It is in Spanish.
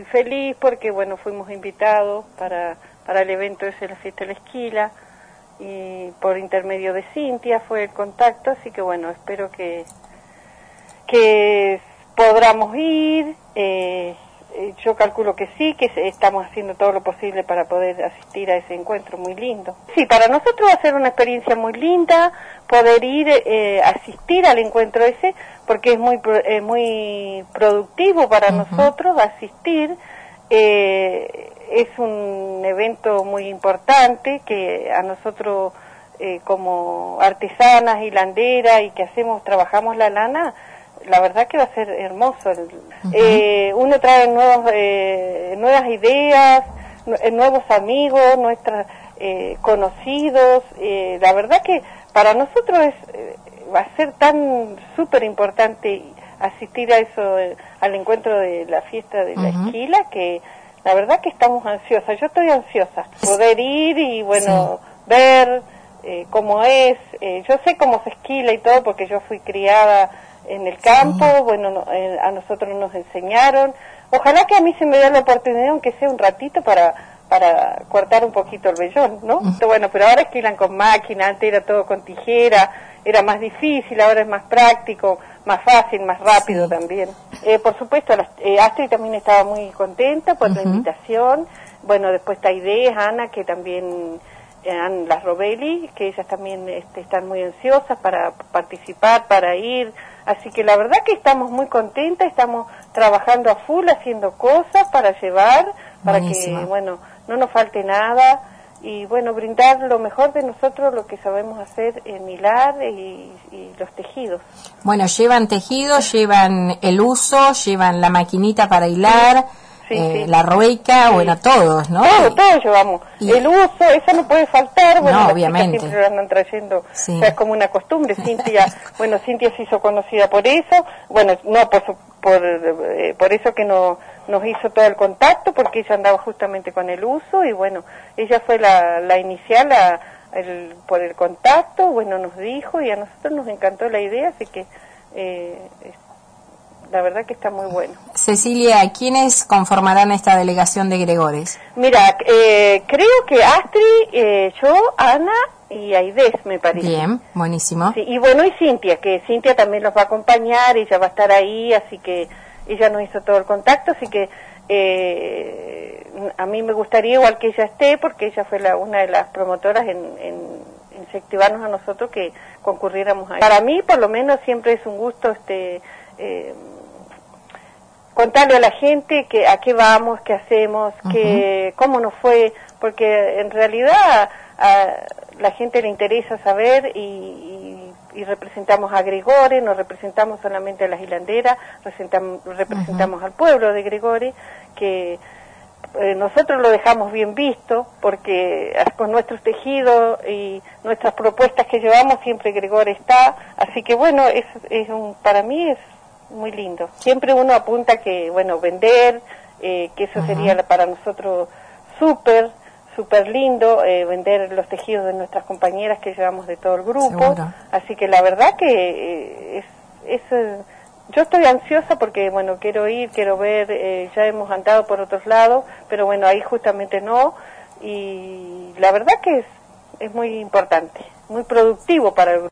feliz porque, bueno, fuimos invitados para el evento ese de la fiesta de la esquila, y por intermedio de Cintia fue el contacto, así que, bueno, espero que podamos ir. Yo calculo que sí, que estamos haciendo todo lo posible para poder asistir a ese encuentro muy lindo. Sí, para nosotros va a ser una experiencia muy linda poder ir, asistir al encuentro ese, porque es muy productivo para nosotros asistir. Es un evento muy importante que a nosotros, como artesanas hilanderas y que trabajamos la lana, la verdad que va a ser hermoso. Uno trae nuevas ideas, nuevos amigos, nuestros conocidos. La verdad que para nosotros va a ser tan súper importante asistir a eso, al encuentro de la fiesta de la esquila, que la verdad que estamos ansiosas. Yo estoy ansiosa poder ir y, bueno, ver cómo es. Yo sé cómo se esquila y todo porque yo fui criada en el campo. Bueno, a nosotros nos enseñaron. Ojalá que a mí se me dé la oportunidad, aunque sea un ratito, para cortar un poquito el vellón, ¿no? Bueno, pero ahora esquilan con máquina, antes era todo con tijera, era más difícil, ahora es más práctico, más fácil, más rápido también. Por supuesto, Astrid también estaba muy contenta por la invitación. Bueno, después está Aidez, Ana, que también, las Robelli, que ellas también están muy ansiosas para participar, para ir. Así que la verdad que estamos muy contentas, estamos trabajando a full, haciendo cosas para llevar, para que, bueno, no nos falte nada, y bueno, brindar lo mejor de nosotros, lo que sabemos hacer en hilar y los tejidos. Bueno, llevan tejidos, llevan el uso, llevan la maquinita para hilar, la rueca, bueno, todos, ¿no? Todos llevamos. El uso, eso no puede faltar, bueno, no, obviamente. Siempre lo andan trayendo, o sea, es como una costumbre. Cintia se hizo conocida por eso, bueno, no por eso que nos hizo todo el contacto, porque ella andaba justamente con el uso, y bueno, ella fue la inicial por el contacto, bueno, nos dijo, y a nosotros nos encantó la idea, así que la verdad que está muy bueno. Cecilia, ¿quiénes conformarán esta delegación de Gregores? Mira, creo que Astrid, yo, Ana y Aidez, me parece. Bien, buenísimo. Sí, y bueno, y Cintia, que Cintia también los va a acompañar, ella va a estar ahí, así que ella nos hizo todo el contacto, así que a mí me gustaría igual que ella esté, porque ella fue una de las promotoras en incentivarnos a nosotros que concurriéramos ahí. Para mí, por lo menos, siempre es un gusto contarle a la gente a qué vamos, qué hacemos, cómo nos fue, porque en realidad a la gente le interesa saber, y representamos a Gregores, no representamos solamente a las hilanderas, representamos al pueblo de Gregores, que nosotros lo dejamos bien visto, porque con nuestros tejidos y nuestras propuestas que llevamos siempre Gregores está, así que bueno, para mí es muy lindo. Siempre uno apunta que, bueno, vender, que eso sería para nosotros súper lindo, vender los tejidos de nuestras compañeras que llevamos de todo el grupo. Seguro. Así que la verdad que yo estoy ansiosa porque, bueno, quiero ir, quiero ver, ya hemos andado por otros lados, pero bueno, ahí justamente no, y la verdad que es muy importante, muy productivo para el grupo.